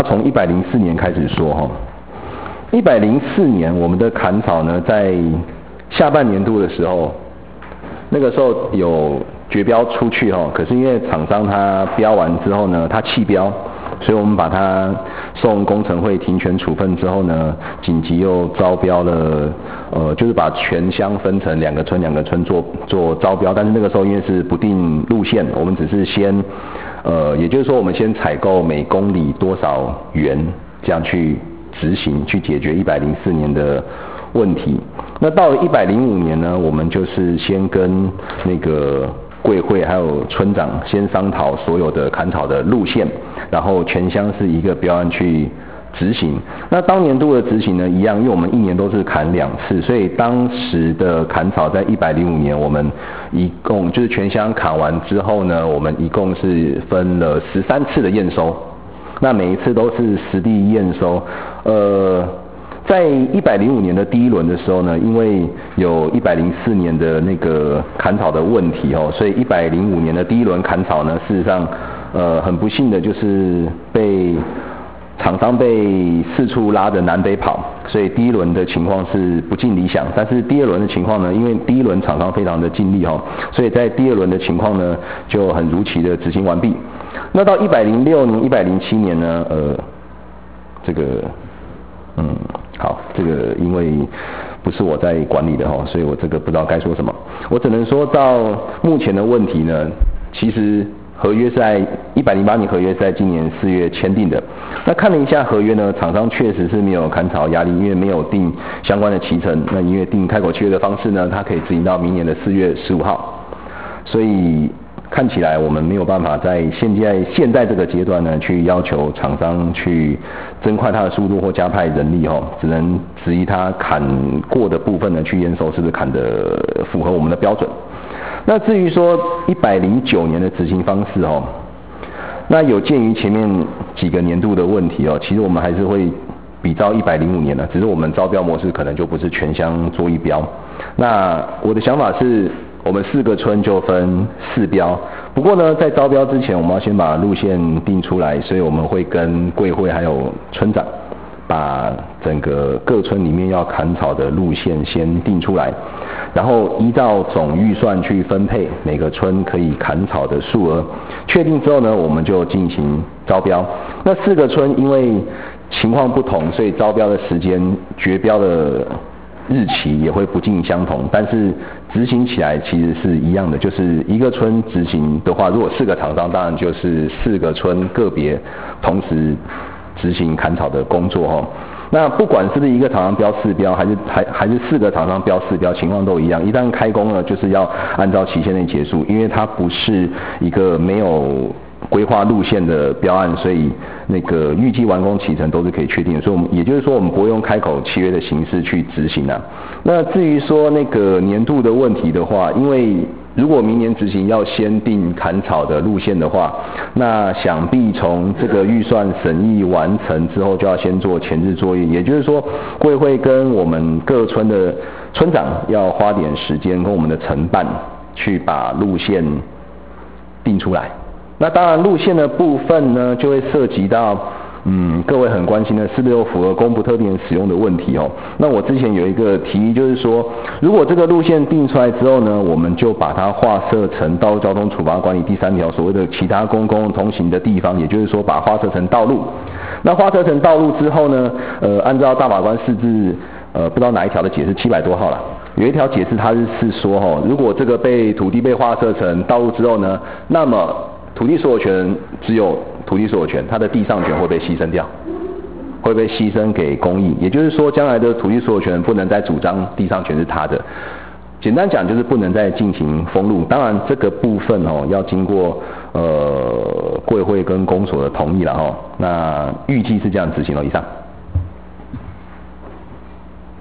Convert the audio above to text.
从104年开始说哈，104年我们的砍草呢，在下半年度的时候，那个时候有绝标出去哈，可是因为厂商他标完之后呢，他弃标，所以我们把它送工程会停权处分之后呢，紧急又招标了，就是把全乡分成两个村做招标，但是那个时候因为是不定路线，我们只是先。也就是说，我们先采购每公里多少元，这样去执行，去解决104年的问题。那到了105年呢，我们就是先跟那个贵会还有村长先商讨所有的砍草的路线，然后全乡是一个标案去执行。那当年度的执行呢，一样，因为我们一年都是砍2次，所以当时的砍草在105年，我们一共就是全乡砍完之后呢，我们一共是分了13次的验收，那每一次都是实地验收。在105年的第一轮的时候呢，因为有104年的那个砍草的问题哦，所以105年的第一轮砍草呢，事实上很不幸的就是厂商被四处拉着南北跑，所以第一轮的情况是不尽理想。但是第二轮的情况呢，因为第一轮厂商非常的尽力哈，所以在第二轮的情况呢就很如期的执行完毕。那到106年、107年呢，好，这个因为不是我在管理的哈，所以我这个不知道该说什么。我只能说到目前的问题呢，其实合约是在108年合约是在今年4月签订的。那看了一下合约呢，厂商确实是没有砍草压力，因为没有定相关的期程。那因为定开口契约的方式呢，它可以执行到明年的4月15号。所以看起来我们没有办法在现在这个阶段呢，去要求厂商去增快它的速度或加派人力哦，只能质疑它砍过的部分呢，去验收是不是砍得符合我们的标准。那至于说109年的执行方式哦，那有鉴于前面几个年度的问题哦，其实我们还是会比照105年的，只是我们招标模式可能就不是全乡做一标。那我的想法是，我们4个村就分4标。不过呢，在招标之前，我们要先把路线定出来，所以我们会跟贵会还有村长，把整个各村里面要砍草的路线先定出来，然后依照总预算去分配每个村可以砍草的数额。确定之后呢，我们就进行招标。那4个村因为情况不同，所以招标的时间、决标的日期也会不尽相同，但是执行起来其实是一样的，就是一个村执行的话，如果4个厂商，当然就是4个村个别同时执行砍草的工作哦。那不管是不是一个厂商标4标，还是4个厂商标4标，情况都一样。一旦开工了，就是要按照期限内结束，因为它不是一个没有规划路线的标案，所以那个预计完工期程都是可以确定的，所以也就是说我们不会用开口契约的形式去执行啊。那至于说那个年度的问题的话，因为如果明年执行要先定砍草的路线的话，那想必从这个预算审议完成之后，就要先做前置作业，也就是说贵会跟我们各村的村长要花点时间跟我们的承办去把路线定出来。那当然路线的部分呢，就会涉及到各位很关心的是不是有符合公不特定人使用的问题哦。那我之前有一个提议，就是说，如果这个路线定出来之后呢，我们就把它划设成道路交通处罚管理第3条所谓的其他公共通行的地方，也就是说把它划设成道路。那划设成道路之后呢，按照大法官释字不知道哪一条的解释700多号啦，有一条解释它是说如果这个土地被划设成道路之后呢，那么土地所有权只有土地所有权，它的地上权会被牺牲掉，会被牺牲给公益。也就是说，将来的土地所有权不能再主张地上权是他的。简单讲就是不能再进行封路。当然这个部分要经过贵会跟公所的同意了那预计是这样执行以上。